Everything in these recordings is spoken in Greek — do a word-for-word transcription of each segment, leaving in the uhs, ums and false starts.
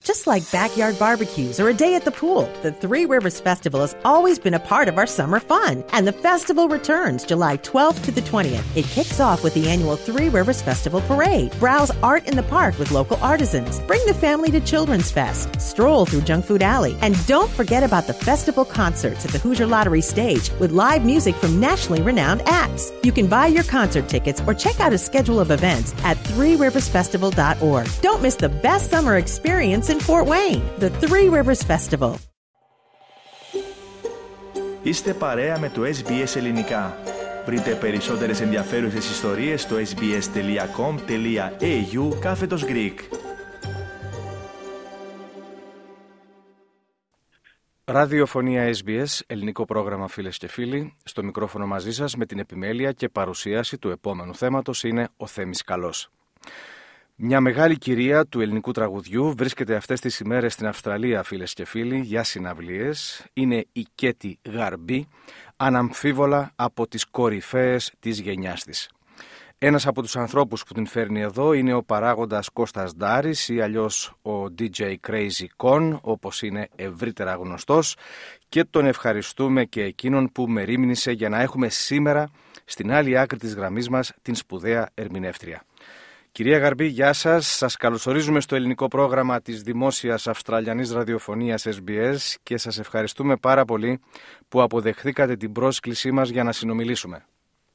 Just like backyard barbecues or a day at the pool, the Three Rivers Festival has always been a part of our summer fun. And the festival returns July twelfth to the twentieth. It kicks off with the annual Three Rivers Festival Parade. Browse art in the park with local artisans. Bring the family to Children's Fest. Stroll through Junk Food Alley. And don't forget about the festival concerts at the Hoosier Lottery stage with live music from nationally renowned acts. You can buy your concert tickets or check out a schedule of events at three rivers festival dot org. Don't miss the best summer experience in Fort Wayne, the Three Rivers Festival. Είστε παρέα με το ες μπι ες Ελληνικά. Βρείτε περισσότερες ενδιαφέρουσες ιστορίες στο sbs.com.au κάθετος Greek. Ραδιοφωνία ες μπι ες, ελληνικό πρόγραμμα φίλες και φίλοι. Στο μικρόφωνο μαζί σας με την επιμέλεια και παρουσίαση του επόμενου θέματος είναι ο Θέμης Καλός. Μια μεγάλη κυρία του ελληνικού τραγουδιού βρίσκεται αυτές τις ημέρες στην Αυστραλία, φίλες και φίλοι, για συναυλίες. Είναι η Κέτι Γαρμπή, αναμφίβολα από τις κορυφαίες της γενιάς της. Ένας από τους ανθρώπους που την φέρνει εδώ είναι ο παράγοντας Κώστας Ντάρης ή αλλιώς ο ντι τζέι Crazy Con, όπως είναι ευρύτερα γνωστός, και τον ευχαριστούμε και εκείνον που μερίμνησε για να έχουμε σήμερα στην άλλη άκρη της γραμμής μας την σπουδαία ερμηνεύτρια. Κυρία Γαρμπή, γεια σας. Σας καλωσορίζουμε στο ελληνικό πρόγραμμα της δημόσιας Αυστραλιανής ραδιοφωνίας ες μπι ες και σας ευχαριστούμε πάρα πολύ που αποδεχθήκατε την πρόσκλησή μας για να συνομιλήσουμε.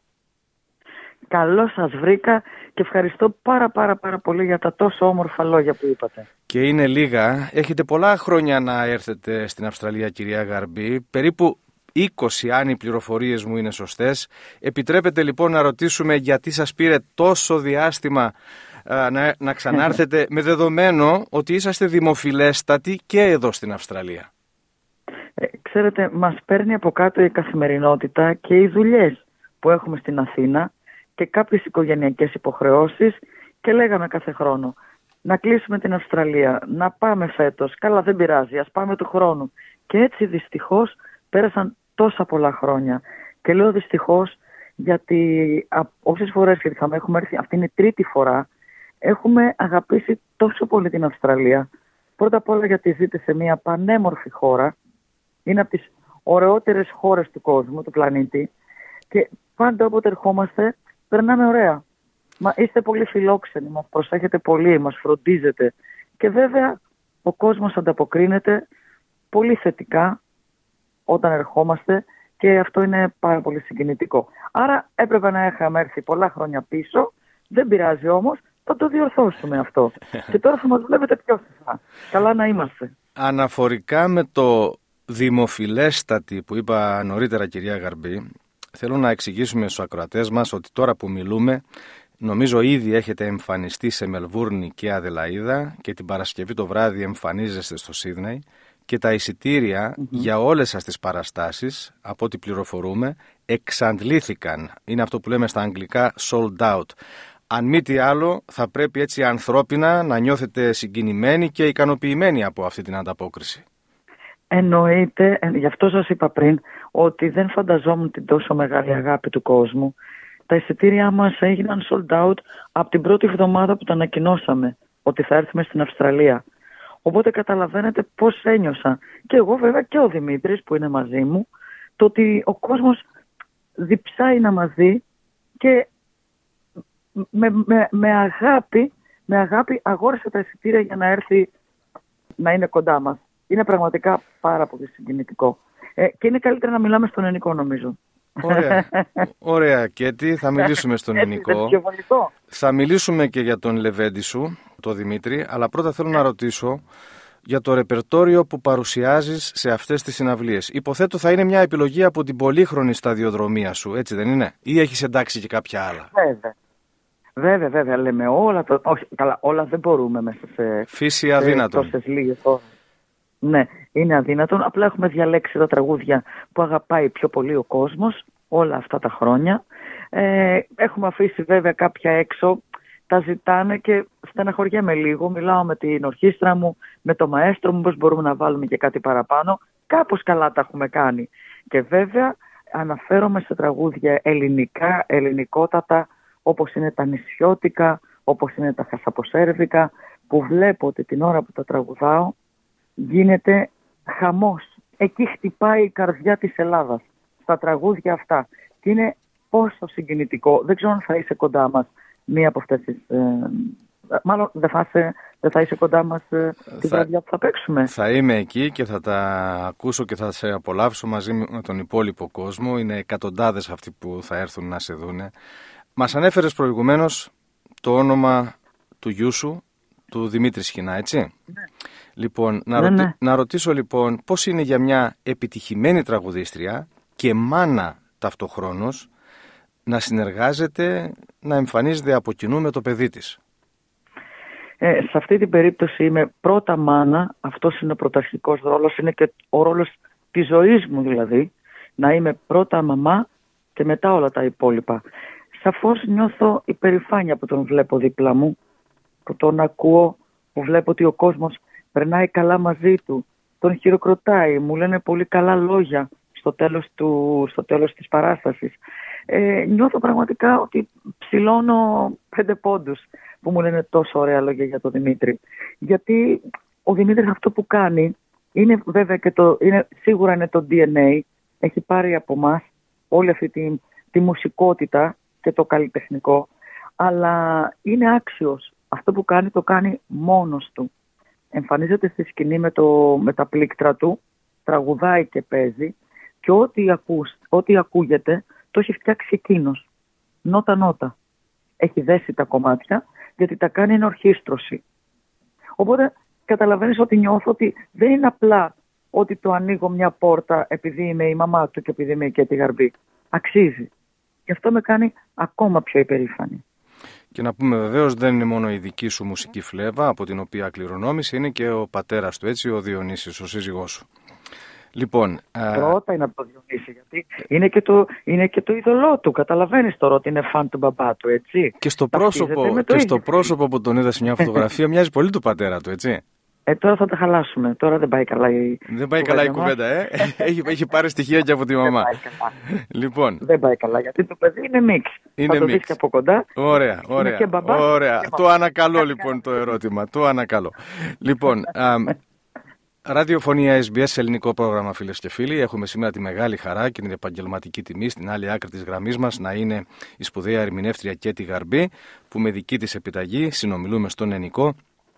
Καλώς σας βρήκα και ευχαριστώ πάρα πάρα πάρα πολύ για τα τόσο όμορφα λόγια που είπατε. Και είναι λίγα. Έχετε πολλά χρόνια να έρθετε στην Αυστραλία, κυρία Γαρμπή. Περίπου είκοσι, αν οι πληροφορίες μου είναι σωστές. Επιτρέπετε λοιπόν να ρωτήσουμε γιατί σας πήρε τόσο διάστημα α, να, να ξανάρθετε με δεδομένο ότι είσαστε δημοφιλέστατοι και εδώ στην Αυστραλία. Ε, ξέρετε, μας παίρνει από κάτω η καθημερινότητα και οι δουλειές που έχουμε στην Αθήνα και κάποιες οικογενειακές υποχρεώσεις και λέγαμε κάθε χρόνο να κλείσουμε την Αυστραλία, να πάμε φέτος, καλά δεν πειράζει, ας πάμε του χρόνου. Και έτσι δυστυχώς πέρασαν τόσα πολλά χρόνια. Και λέω δυστυχώς γιατί όσες φορές είχαμε, έχουμε έρθει, αυτή είναι η τρίτη φορά, έχουμε αγαπήσει τόσο πολύ την Αυστραλία. Πρώτα απ' όλα γιατί ζείτε σε μια πανέμορφη χώρα, είναι από τις ωραιότερες χώρες του κόσμου, του πλανήτη, και πάντα όποτε ερχόμαστε περνάμε ωραία. Μα είστε πολύ φιλόξενοι, μας προσέχετε πολύ, μας φροντίζετε και βέβαια ο κόσμος ανταποκρίνεται πολύ θετικά όταν ερχόμαστε και αυτό είναι πάρα πολύ συγκινητικό. Άρα έπρεπε να είχαμε έρθει πολλά χρόνια πίσω, δεν πειράζει όμως, θα το διορθώσουμε αυτό. Και τώρα θα μας βλέπετε πιο συχνά. Καλά να είμαστε. Αναφορικά με το δημοφιλέστατη που είπα νωρίτερα, κυρία Γαρμπή, θέλω να εξηγήσουμε στους ακροατές μας ότι τώρα που μιλούμε, νομίζω ήδη έχετε εμφανιστεί σε Μελβούρνη και Αδελαΐδα και την Παρασκευή το βράδυ εμφανίζεστε στο Σίδνεϊ και τα εισιτήρια mm-hmm. για όλες σας τις παραστάσεις, από ό,τι πληροφορούμε, εξαντλήθηκαν. Είναι αυτό που λέμε στα αγγλικά sold out. Αν μη τι άλλο, θα πρέπει έτσι ανθρώπινα να νιώθετε συγκινημένοι και ικανοποιημένοι από αυτή την ανταπόκριση. Εννοείται, γι' αυτό σας είπα πριν, ότι δεν φανταζόμουν την τόσο μεγάλη αγάπη του κόσμου. Τα εισιτήριά μας έγιναν sold out από την πρώτη εβδομάδα που το ανακοινώσαμε ότι θα έρθουμε στην Αυστραλία. Οπότε καταλαβαίνετε πώς ένιωσα. Και εγώ βέβαια και ο Δημήτρης που είναι μαζί μου, το ότι ο κόσμος διψάει να μας δει και με, με, με, αγάπη, με αγάπη αγόρισε τα εισιτήρια για να έρθει να είναι κοντά μας. Είναι πραγματικά πάρα πολύ συγκινητικό. Ε, και είναι καλύτερα να μιλάμε στον ελληνικό, νομίζω. Ωραία, ωραία Κέτι, θα μιλήσουμε στον ελληνικό. Θα μιλήσουμε και για τον Λεβέντη σου, τον Δημήτρη, αλλά πρώτα θέλω να ρωτήσω για το ρεπερτόριο που παρουσιάζεις σε αυτές τις συναυλίες. Υποθέτω θα είναι μια επιλογή από την πολύχρονη σταδιοδρομία σου, έτσι δεν είναι? Ή έχεις εντάξει και κάποια άλλα? Βέβαια, βέβαια, βέβαια λέμε όλα, το... όχι, καλά, όλα δεν μπορούμε μέσα σε, φύση αδύνατον. σε τόσες λίγες ώρες. Ναι, είναι αδύνατον. Απλά έχουμε διαλέξει τα τραγούδια που αγαπάει πιο πολύ ο κόσμος όλα αυτά τα χρόνια. Ε, έχουμε αφήσει βέβαια κάποια έξω, τα ζητάνε και στεναχωριέμαι λίγο. Μιλάω με την ορχήστρα μου, με το μαέστρο μου, πώς μπορούμε να βάλουμε και κάτι παραπάνω. Κάπως καλά τα έχουμε κάνει. Και βέβαια αναφέρομαι σε τραγούδια ελληνικά, ελληνικότατα, όπως είναι τα νησιώτικα, όπως είναι τα χασαποσέρβικα, που βλέπω ότι την ώρα που τα τραγουδάω γίνεται χαμός. Εκεί χτυπάει η καρδιά της Ελλάδας, στα τραγούδια αυτά. Και είναι πόσο συγκινητικό. Δεν ξέρω αν θα είσαι κοντά μας μία από αυτές τις... Ε, μάλλον δεν θα, είσαι, δεν θα είσαι κοντά μας ε, τη θα, βραδιά που θα παίξουμε. Θα είμαι εκεί και θα τα ακούσω και θα σε απολαύσω μαζί με τον υπόλοιπο κόσμο. Είναι εκατοντάδες αυτοί που θα έρθουν να σε δούνε. Μας ανέφερες προηγουμένως το όνομα του γιού σου, του Δημήτρη Σχοινά, έτσι. Ναι. Λοιπόν, να, ναι, ρωτη... ναι. να ρωτήσω λοιπόν πώς είναι για μια επιτυχημένη τραγουδίστρια και μάνα ταυτοχρόνως να συνεργάζεται, να εμφανίζεται από κοινού με το παιδί της. Ε, σε αυτή την περίπτωση είμαι πρώτα μάνα, αυτός είναι ο πρωταρχικός ρόλος, είναι και ο ρόλος της ζωής μου δηλαδή, να είμαι πρώτα μαμά και μετά όλα τα υπόλοιπα. Σαφώς νιώθω υπερηφάνεια που τον βλέπω δίπλα μου, που τον ακούω, που βλέπω ότι ο κόσμος περνάει καλά μαζί του, τον χειροκροτάει, μου λένε πολύ καλά λόγια στο τέλος, του, στο τέλος της παράστασης. Ε, νιώθω πραγματικά ότι ψηλώνω πέντε πόντους που μου λένε τόσο ωραία λόγια για τον Δημήτρη. Γιατί ο Δημήτρης αυτό που κάνει, είναι βέβαια και το, είναι, σίγουρα είναι το ντι εν έι, έχει πάρει από μας όλη αυτή τη, τη μουσικότητα και το καλλιτεχνικό, αλλά είναι άξιος. Αυτό που κάνει το κάνει μόνος του. Εμφανίζεται στη σκηνή με, το, με τα πλήκτρα του, τραγουδάει και παίζει και ό,τι, ακούς, ό,τι ακούγεται το έχει φτιάξει εκείνος. Νότα νότα. Έχει δέσει τα κομμάτια γιατί τα κάνει εν ορχήστρωση. Οπότε καταλαβαίνεις ότι νιώθω ότι δεν είναι απλά ότι το ανοίγω μια πόρτα επειδή είμαι η μαμά του και επειδή είμαι και τη Γαρμπή. Αξίζει. Και αυτό με κάνει ακόμα πιο υπερήφανη. Και να πούμε βεβαίως δεν είναι μόνο η δική σου μουσική φλέβα από την οποία κληρονόμησε, είναι και ο πατέρας του, έτσι, ο Διονύσης, ο σύζυγός σου. Λοιπόν, πρώτα είναι από το Διονύση, γιατί είναι και το, είναι και το είδωλό του. Καταλαβαίνεις τώρα ότι είναι φαν του μπαμπά του, έτσι. Και στο, πρόσωπο, και στο πρόσωπο που τον είδα σε μια φωτογραφία μοιάζει πολύ του πατέρα του, έτσι. Ε, τώρα θα τα χαλάσουμε. Τώρα δεν πάει καλά η Δεν πάει καλά η κουβέντα, ε. έχει, έχει πάρει στοιχεία και από τη μαμά. Δεν πάει καλά. Λοιπόν. Δεν πάει καλά, γιατί το παιδί είναι μίξ. Είναι θα το μίξ. δεις και από κοντά. Ωραία, ωραία. Και μπαμπά, ωραία. και Το ανακαλώ λοιπόν το ερώτημα. Το ανακαλώ. Λοιπόν, α, ραδιοφωνία ες μπι ες, ελληνικό πρόγραμμα, φίλες και φίλοι. Έχουμε σήμερα τη μεγάλη χαρά και την επαγγελματική τιμή στην άλλη άκρη της γραμμής μας να είναι η σπουδαία ερμηνεύτρια Κέτη Γαρμπή, που με δική της επιταγή συνομιλούμε στον Ενικό.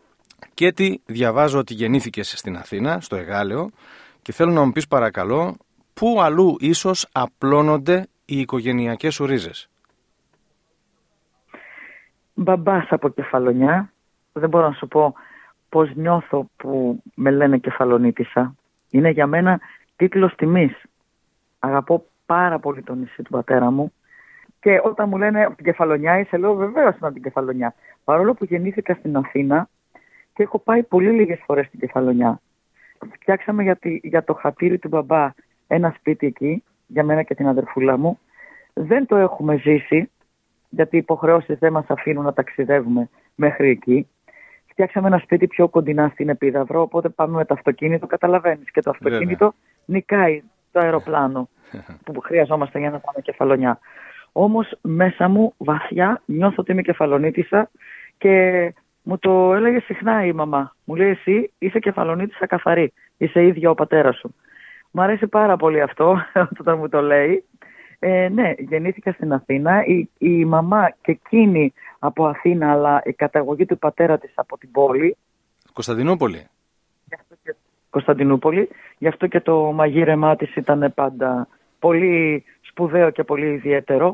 Κέτη, διαβάζω ότι γεννήθηκες στην Αθήνα, στο Εγάλεο, και θέλω να μου πεις παρακαλώ, πού αλλού ίσως απλώνονται οι οικογενειακές σου ρίζες? Μπαμπάς από Κεφαλονιά. Δεν μπορώ να σου πω πώς νιώθω που με λένε Κεφαλονίτισσα. Είναι για μένα τίτλος τιμής. Αγαπώ πάρα πολύ το νησί του πατέρα μου. Και όταν μου λένε από την Κεφαλονιά είσαι, λέω βεβαίως είμαι από την Κεφαλονιά. Παρόλο που γεννήθηκα στην Αθήνα και έχω πάει πολύ λίγες φορές στην Κεφαλονιά. Φτιάξαμε για, τη, για το χατήρι του μπαμπά ένα σπίτι εκεί, για μένα και την αδερφούλα μου. Δεν το έχουμε ζήσει, γιατί οι υποχρεώσεις δεν μας αφήνουν να ταξιδεύουμε μέχρι εκεί. Φτιάξαμε ένα σπίτι πιο κοντινά στην Επίδαυρο, οπότε πάμε με το αυτοκίνητο, καταλαβαίνεις. Και το αυτοκίνητο Βέβαια. νικάει το αεροπλάνο που χρειαζόμαστε για να πάμε Κεφαλονιά. Όμως μέσα μου βαθιά νιώθω ότι είμαι Κεφαλονίτισσα και μου το έλεγε συχνά η μαμά. Μου λέει εσύ είσαι Κεφαλονίτισσα καθαρή, είσαι ίδια ο πατέρας σου. Μου αρέσει πάρα πολύ αυτό όταν μου το λέει. Ε, ναι, γεννήθηκα στην Αθήνα. Η, η μαμά και εκείνη από Αθήνα, αλλά η καταγωγή του πατέρα της από την πόλη. Κωνσταντινούπολη. Και, Κωνσταντινούπολη. Γι' αυτό και το μαγείρεμά της ήταν πάντα πολύ σπουδαίο και πολύ ιδιαίτερο.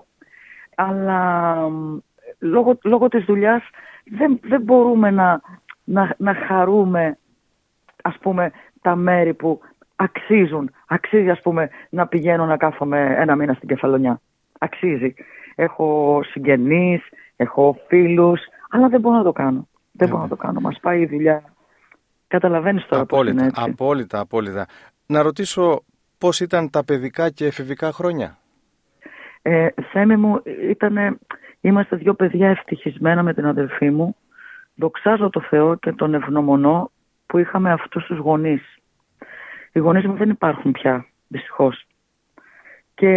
Αλλά λόγω, λόγω της δουλειάς δεν, δεν μπορούμε να, να, να χαρούμε, ας πούμε, τα μέρη που αξίζουν. Αξίζει, ας πούμε, να πηγαίνω να κάθομαι ένα μήνα στην Κεφαλονιά. Αξίζει. Έχω συγγενείς, έχω φίλους, αλλά δεν μπορώ να το κάνω. Δεν yeah. μπορώ να το κάνω. Μας πάει η δουλειά. Καταλαβαίνεις τώρα πώς είναι έτσι. Απόλυτα, απόλυτα. Να ρωτήσω πώς ήταν τα παιδικά και εφηβικά χρόνια? Ε, Θέμη μου, ήτανε, είμαστε δύο παιδιά ευτυχισμένα με την αδελφή μου. Δοξάζω το Θεό και τον ευγνωμονώ που είχαμε αυτούς τους γονείς. Οι γονείς μου δεν υπάρχουν πια, δυστυχώς. Και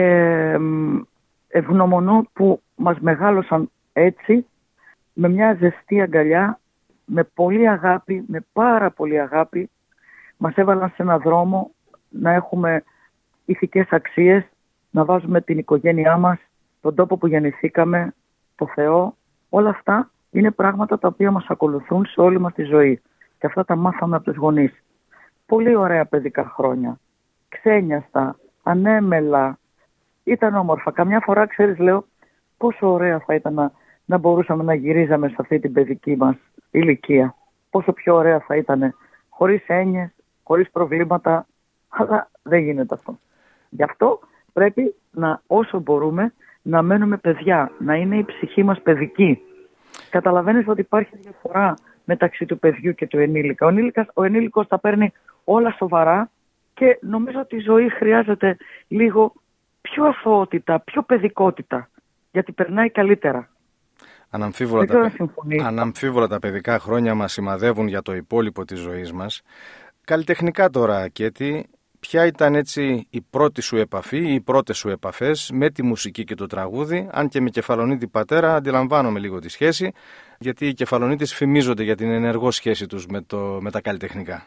ευγνωμονώ που μας μεγάλωσαν έτσι, με μια ζεστή αγκαλιά, με πολύ αγάπη, με πάρα πολύ αγάπη, μας έβαλαν σε έναν δρόμο να έχουμε ηθικές αξίες, να βάζουμε την οικογένειά μας, τον τόπο που γεννηθήκαμε, το Θεό. Όλα αυτά είναι πράγματα τα οποία μας ακολουθούν σε όλη μας τη ζωή. Και αυτά τα μάθαμε από τους γονείς. Πολύ ωραία παιδικά χρόνια. Ξένιαστα, ανέμελα. Ήταν όμορφα. Καμιά φορά, ξέρεις, λέω, πόσο ωραία θα ήταν να, να μπορούσαμε να γυρίζαμε σε αυτή την παιδική μας ηλικία. Πόσο πιο ωραία θα ήταν, χωρίς έννοιες, χωρίς προβλήματα. Αλλά δεν γίνεται αυτό. Γι' αυτό πρέπει να, όσο μπορούμε, να μένουμε παιδιά, να είναι η ψυχή μας παιδική. Καταλαβαίνεις ότι υπάρχει διαφορά μεταξύ του παιδιού και του ενήλικα. Ο ενήλικας, ο ενήλικος τα παίρνει όλα σοβαρά και νομίζω ότι η ζωή χρειάζεται λίγο πιο αθωότητα, πιο παιδικότητα, γιατί περνάει καλύτερα. Αναμφίβολα τα, αναμφίβολα τα παιδικά χρόνια μας σημαδεύουν για το υπόλοιπο της ζωής μας. Καλλιτεχνικά τώρα, Κέτη, ποια ήταν έτσι η πρώτη σου επαφή ή οι πρώτες σου επαφές με τη μουσική και το τραγούδι? Αν και με Κεφαλονίτη πατέρα αντιλαμβάνομαι λίγο τη σχέση, γιατί οι Κεφαλονίτες φημίζονται για την ενεργό σχέση τους με, το, με τα καλλιτεχνικά.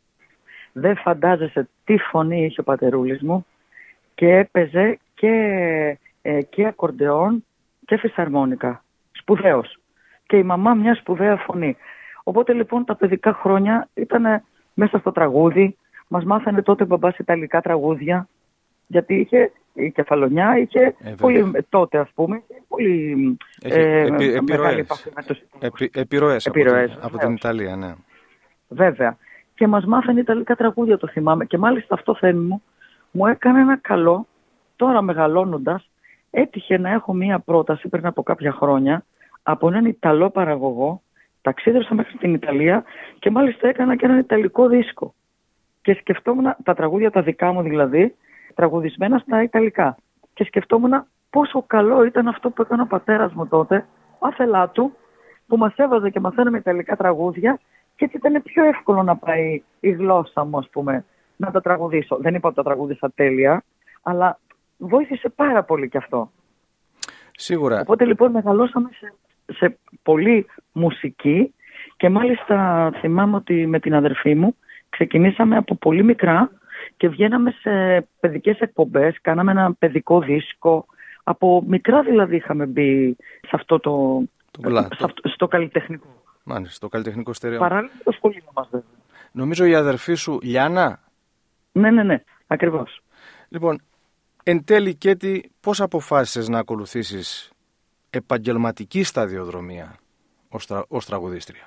Δεν φαντάζεσαι τι φωνή είχε ο πατερούλης μου και έπαιζε και, ε, και ακορντεόν και φυσαρμόνικα. Σπουδαίος. Και η μαμά μια σπουδαία φωνή. Οπότε λοιπόν τα παιδικά χρόνια ήταν μέσα στο τραγούδι. Μας μάθανε τότε μπαμπάς ιταλικά τραγούδια, γιατί είχε η Κεφαλονιά, είχε ε, πολύ, τότε ας πούμε, πολύ ε, επι, μεγάλη επαφή με τους επι, επιρροές, επιρροές από, την, από την Ιταλία, ναι. Βέβαια. Και μας μάθανε ιταλικά τραγούδια, το θυμάμαι. Και μάλιστα αυτό, Θέμη μου, μου έκανε ένα καλό, τώρα μεγαλώνοντας, έτυχε να έχω μία πρόταση πριν από κάποια χρόνια, από έναν Ιταλό παραγωγό, ταξίδευσα μέχρι στην Ιταλία και μάλιστα έκανα και έναν ιταλικό δίσκο. Και σκεφτόμουν τα τραγούδια τα δικά μου δηλαδή, τραγουδισμένα στα Ιταλικά. Και σκεφτόμουν πόσο καλό ήταν αυτό που έκανε ο πατέρας μου τότε, άθελά του, που μας έβαζε και μαθαίναμε Ιταλικά τραγούδια και έτσι ήταν πιο εύκολο να πάει η γλώσσα μου, ας πούμε, να τα τραγουδήσω. Δεν είπα ότι τα τραγούδισα τέλεια, αλλά βοήθησε πάρα πολύ κι αυτό. Σίγουρα. Οπότε λοιπόν μεγαλώσαμε σε, σε πολύ μουσική και μάλιστα θυμάμαι ότι με την αδερφή μου ξεκινήσαμε από πολύ μικρά και βγαίναμε σε παιδικές εκπομπές, κάναμε ένα παιδικό δίσκο. Από μικρά δηλαδή είχαμε μπει σε αυτό το, το βλά, σε αυτό, στο καλλιτεχνικό. Μάλιστα, στο καλλιτεχνικό στερεό. Παράλληλα το σχολείο μας βέβαια. Νομίζω η αδερφή σου Λιάννα. Ναι, ναι, ναι, ακριβώς. Λοιπόν, εν τέλει Κέτη, πώς αποφάσισες να ακολουθήσεις επαγγελματική σταδιοδρομία ως, τρα, ως τραγουδίστρια?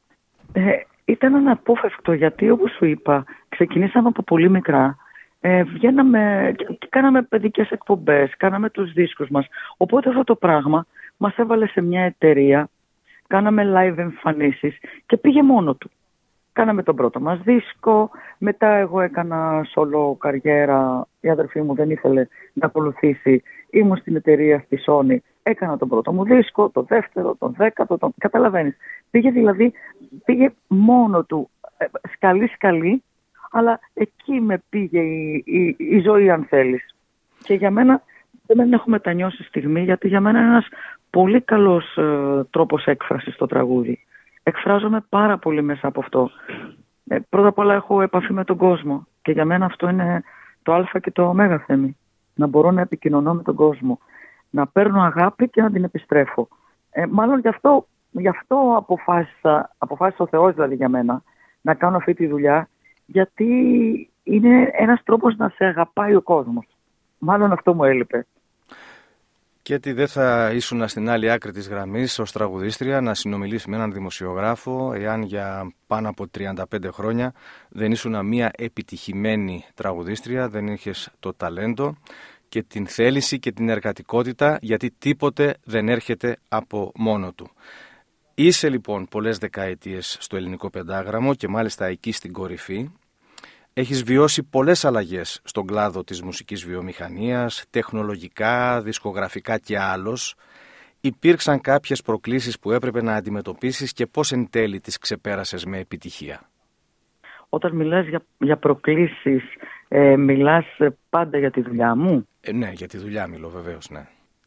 Ε, ήταν αναπόφευκτο, γιατί όπως σου είπα, ξεκινήσαμε από πολύ μικρά. Ε, βγαίναμε και κάναμε παιδικές εκπομπές, κάναμε τους δίσκους μας. Οπότε αυτό το πράγμα μας έβαλε σε μια εταιρεία, κάναμε live εμφανίσεις και πήγε μόνο του. Κάναμε τον πρώτο μας δίσκο, μετά εγώ έκανα solo καριέρα, η αδερφή μου δεν ήθελε να ακολουθήσει, ήμουν στην εταιρεία στη Sony, έκανα τον πρώτο μου δίσκο, το δεύτερο, τον δέκατο, τον... καταλαβαίνεις. Πήγε δηλαδή, πήγε μόνο του, σκαλί-σκαλί, αλλά εκεί με πήγε η, η, η ζωή αν θέλεις. Και για μένα δεν έχω μετανιώσει στιγμή, γιατί για μένα είναι ένας πολύ καλός ε, τρόπος έκφρασης στο τραγούδι. Εκφράζομαι πάρα πολύ μέσα από αυτό. Ε, πρώτα απ' όλα έχω επαφή με τον κόσμο και για μένα αυτό είναι το α και το ω, Θέμη. Να μπορώ να επικοινωνώ με τον κόσμο. Να παίρνω αγάπη και να την επιστρέφω. Ε, μάλλον γι' αυτό, γι' αυτό αποφάσισα, αποφάσισε ο Θεός δηλαδή για μένα, να κάνω αυτή τη δουλειά, γιατί είναι ένας τρόπος να σε αγαπάει ο κόσμος. Μάλλον αυτό μου έλειπε. Και ότι δεν θα ήσουν στην άλλη άκρη της γραμμής ως τραγουδίστρια να συνομιλήσεις με έναν δημοσιογράφο, εάν για πάνω από τριάντα πέντε χρόνια δεν ήσουν μια επιτυχημένη τραγουδίστρια, δεν είχες το ταλέντο και την θέληση και την εργατικότητα, γιατί τίποτε δεν έρχεται από μόνο του. Είσαι λοιπόν πολλές δεκαετίες στο ελληνικό πεντάγραμμο και μάλιστα εκεί στην κορυφή. Έχεις βιώσει πολλές αλλαγές στον κλάδο της μουσικής βιομηχανίας, τεχνολογικά, δισκογραφικά και άλλως. Υπήρξαν κάποιες προκλήσεις που έπρεπε να αντιμετωπίσεις και πώς εν τέλει τις ξεπέρασες με επιτυχία? Όταν μιλάς για, για προκλήσεις, ε, μιλάς πάντα για τη δουλειά μου? Ε, ναι, για τη δουλειά μιλώ βεβαίως, ναι.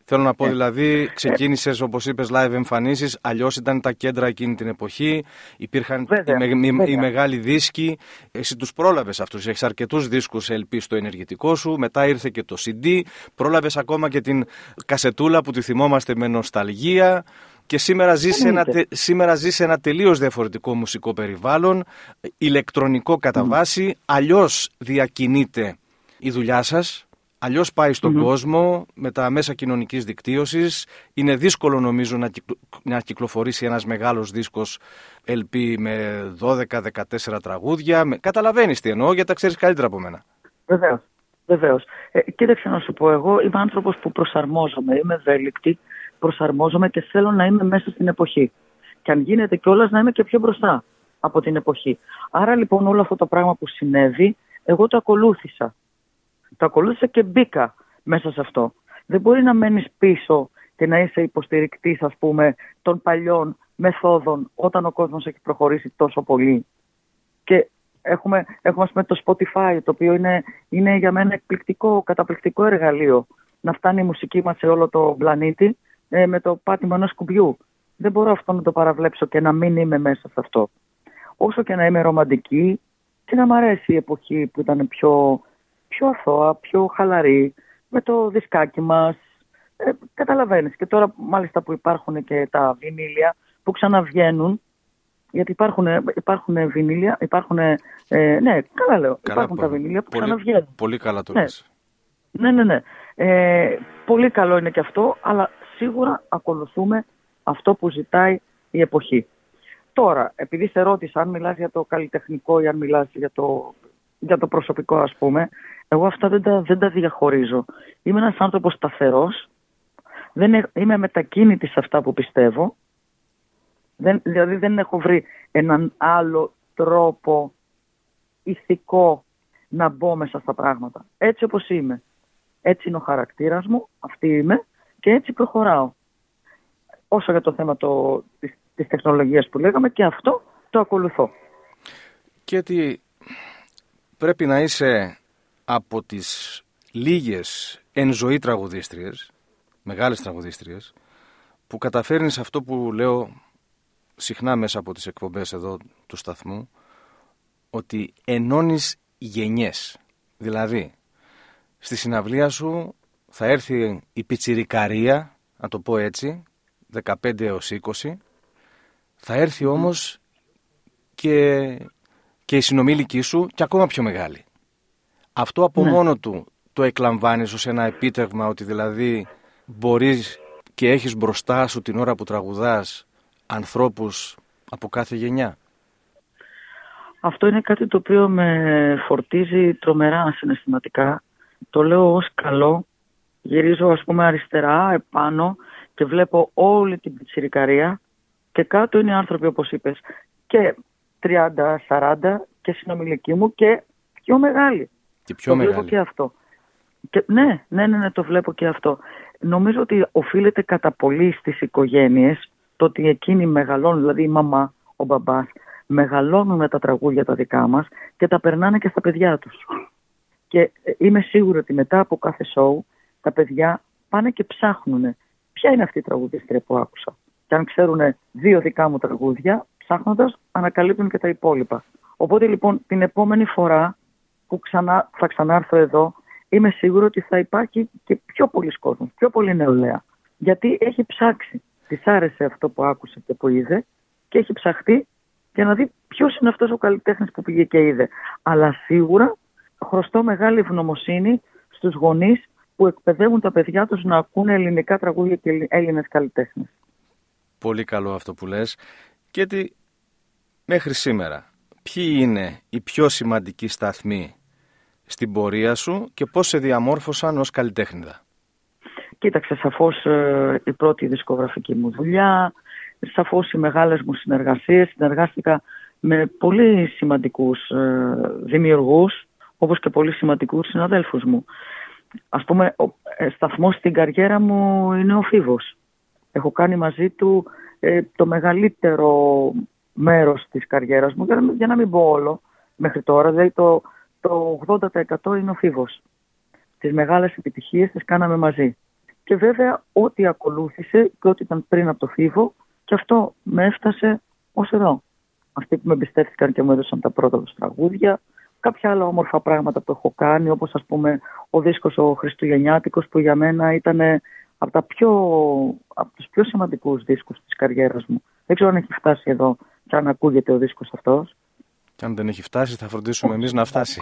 Θέλω να πω δηλαδή, ξεκίνησες όπως είπες live εμφανίσεις, αλλιώς ήταν τα κέντρα εκείνη την εποχή, υπήρχαν βέβαια, οι, με, βέβαια. οι μεγάλοι δίσκοι, εσύ τους πρόλαβες αυτούς, έχεις αρκετούς δίσκους ελ πι στο ενεργητικό σου, μετά ήρθε και το σι ντι, πρόλαβες ακόμα και την κασετούλα που τη θυμόμαστε με νοσταλγία και σήμερα ζεις, σε ένα, σήμερα ζεις σε ένα τελείως διαφορετικό μουσικό περιβάλλον, ηλεκτρονικό κατά βάση, mm. αλλιώς διακινείται η δουλειά σας. Αλλιώς πάει στον mm-hmm. κόσμο με τα μέσα κοινωνικής δικτύωσης. Είναι δύσκολο νομίζω να, κυκλο... να κυκλοφορήσει ένας μεγάλος δίσκος ελ πι με δώδεκα δεκατέσσερα τραγούδια. Με... Καταλαβαίνεις τι εννοώ, γιατί τα ξέρεις καλύτερα από μένα. Βεβαίως. Βεβαίως. Ε, κοίταξε να σου πω, εγώ είμαι άνθρωπος που προσαρμόζομαι, είμαι ευέλικτη, προσαρμόζομαι και θέλω να είμαι μέσα στην εποχή. Και αν γίνεται κιόλας να είμαι και πιο μπροστά από την εποχή. Άρα λοιπόν όλο αυτό το πράγμα που συνέβη, εγώ το ακολούθησα. Το ακολούθησα και μπήκα μέσα σε αυτό. Δεν μπορεί να μένεις πίσω και να είσαι υποστηρικτής, ας πούμε, των παλιών μεθόδων όταν ο κόσμος έχει προχωρήσει τόσο πολύ. Και έχουμε, έχουμε ας πούμε, το Spotify, το οποίο είναι, είναι για μένα εκπληκτικό, καταπληκτικό εργαλείο. Να φτάνει η μουσική μας σε όλο το πλανήτη ε, με το πάτημα ενός κουμπιού. Δεν μπορώ αυτό να το παραβλέψω και να μην είμαι μέσα σε αυτό. Όσο και να είμαι ρομαντική και να μ' αρέσει η εποχή που ήταν πιο... πιο αθώα, πιο χαλαρή, με το δισκάκι μας. Ε, καταλαβαίνεις. Και τώρα μάλιστα που υπάρχουν και τα βινίλια που ξαναβγαίνουν, γιατί υπάρχουν, υπάρχουν βινίλια, υπάρχουν, ε, ναι, καλά λέω, καλά, υπάρχουν τα βινίλια που πολύ, ξαναβγαίνουν. Πολύ καλά το ναι. λες. Ναι, ναι, ναι. Ε, πολύ καλό είναι και αυτό, αλλά σίγουρα ακολουθούμε αυτό που ζητάει η εποχή. Τώρα, επειδή σε ρώτησα αν μιλάς για το καλλιτεχνικό ή αν μιλάς για το... για το προσωπικό, ας πούμε, εγώ αυτά δεν τα, δεν τα διαχωρίζω. Είμαι ένας άνθρωπος σταθερός, δεν, είμαι μετακίνητη σε αυτά που πιστεύω, δεν, δηλαδή δεν έχω βρει έναν άλλο τρόπο ηθικό να μπω μέσα στα πράγματα. Έτσι όπως είμαι. Έτσι είναι ο χαρακτήρας μου, αυτή είμαι και έτσι προχωράω. Όσο για το θέμα το, της, της τεχνολογίας που λέγαμε, και αυτό το ακολουθώ. Και τι... Πρέπει να είσαι από τις λίγες εν ζωή τραγουδίστριες, μεγάλες τραγουδίστριες, που καταφέρνεις αυτό που λέω συχνά μέσα από τις εκπομπές εδώ του σταθμού, ότι ενώνεις γενιές. Δηλαδή, στη συναυλία σου θα έρθει η πιτσιρικαρία, να το πω έτσι, δεκαπέντε έως είκοσι, θα έρθει όμως και... και η συνομήλικη σου και ακόμα πιο μεγάλη. Αυτό από ναι. μόνο του το εκλαμβάνεις ως ένα επίτευγμα, ότι δηλαδή μπορείς και έχεις μπροστά σου την ώρα που τραγουδάς ανθρώπους από κάθε γενιά. Αυτό είναι κάτι το οποίο με φορτίζει τρομερά συναισθηματικά. Το λέω ως καλό. Γυρίζω ας πούμε αριστερά, επάνω και βλέπω όλη την πιτσιρικαρία και κάτω είναι άνθρωποι όπως είπες και τριάντα σαράντα και συνομιλικοί μου και πιο μεγάλη. Και πιο το μεγάλη. Βλέπω και αυτό. Και, ναι, ναι, ναι, ναι, το βλέπω και αυτό. Νομίζω ότι οφείλεται κατά πολύ στις οικογένειες το ότι εκείνοι μεγαλώνουν, δηλαδή η μαμά, ο μπαμπάς, μεγαλώνουν με τα τραγούδια τα δικά μας και τα περνάνε και στα παιδιά τους. Και είμαι σίγουρη ότι μετά από κάθε σοου τα παιδιά πάνε και ψάχνουν ποια είναι αυτή η τραγουδίστρια που άκουσα. Και αν ξέρουν δύο δικά μου τραγούδια, ψάχνοντας, ανακαλύπτουν και τα υπόλοιπα. Οπότε λοιπόν την επόμενη φορά που ξανά, θα ξανάρθω εδώ, είμαι σίγουρη ότι θα υπάρχει και πιο πολλοί κόσμος, πιο πολύ νεολαία. Γιατί έχει ψάξει. Της άρεσε αυτό που άκουσε και που είδε και έχει ψαχτεί για να δει ποιος είναι αυτός ο καλλιτέχνης που πήγε και είδε. Αλλά σίγουρα χρωστώ μεγάλη ευγνωμοσύνη στους γονείς που εκπαιδεύουν τα παιδιά τους να ακούνε ελληνικά τραγούδια και Έλληνες καλλιτέχνες. Πολύ καλό αυτό που λες. Και τι μέχρι σήμερα, ποιοι είναι οι πιο σημαντικοί σταθμοί στην πορεία σου και πώς σε διαμόρφωσαν ως καλλιτέχνηδα? Κοίταξε, σαφώς ε, η πρώτη δισκογραφική μου δουλειά, σαφώς οι μεγάλες μου συνεργασίες. Συνεργάστηκα με πολύ σημαντικούς ε, δημιουργούς, όπως και πολύ σημαντικούς συναδέλφους μου. Ας πούμε, ο ε, σταθμός στην καριέρα μου είναι ο Φίβος. Έχω κάνει μαζί του ε, το μεγαλύτερο μέρος της καριέρας μου, για να, για να μην πω όλο μέχρι τώρα, δηλαδή το, το ογδόντα τοις εκατό είναι ο Φίβος. Τις μεγάλες επιτυχίες τις κάναμε μαζί. Και βέβαια ό,τι ακολούθησε και ό,τι ήταν πριν από το φίβο, και αυτό με έφτασε ως εδώ. Αυτοί που με εμπιστεύτηκαν και μου έδωσαν τα πρώτα τους τραγούδια, κάποια άλλα όμορφα πράγματα που έχω κάνει, όπως ας πούμε ο δίσκος ο Χριστουγεννιάτικος, που για μένα ήταν από, τα πιο, από τους πιο σημαντικούς δίσκους της καριέρας μου. Δεν ξέρω αν έχει φτάσει εδώ και αν ακούγεται ο δίσκος αυτός. Και αν δεν έχει φτάσει θα φροντίσουμε εμείς να φτάσει.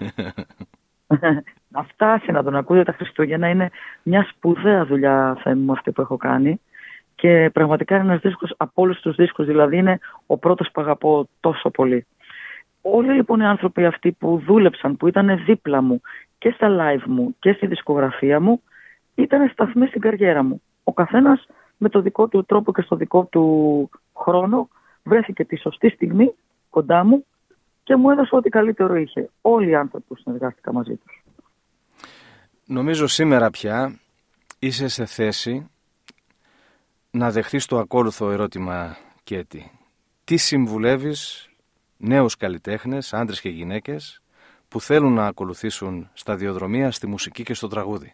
Να φτάσει, να τον ακούτε τα Χριστούγεννα, είναι μια σπουδαία δουλειά, Θέμη μου, αυτή που έχω κάνει. Και πραγματικά είναι ένας δίσκος από όλους τους δίσκους, δηλαδή είναι ο πρώτος που αγαπώ τόσο πολύ. Όλοι λοιπόν οι άνθρωποι αυτοί που δούλεψαν, που ήταν δίπλα μου και στα live μου και στη δισκογραφία μου, ήταν σταθμοί στην καριέρα μου. Ο καθένας με το δικό του τρόπο και στο δικό του χρόνο βρέθηκε τη σωστή στιγμή κοντά μου και μου έδωσε ό,τι καλύτερο είχε. Όλοι οι άνθρωποι που συνεργάστηκα μαζί τους. Νομίζω σήμερα πια είσαι σε θέση να δεχθείς το ακόλουθο ερώτημα, Κέτη. Τι συμβουλεύεις νέους καλλιτέχνες, άντρες και γυναίκες, που θέλουν να ακολουθήσουν σταδιοδρομία στη μουσική και στο τραγούδι?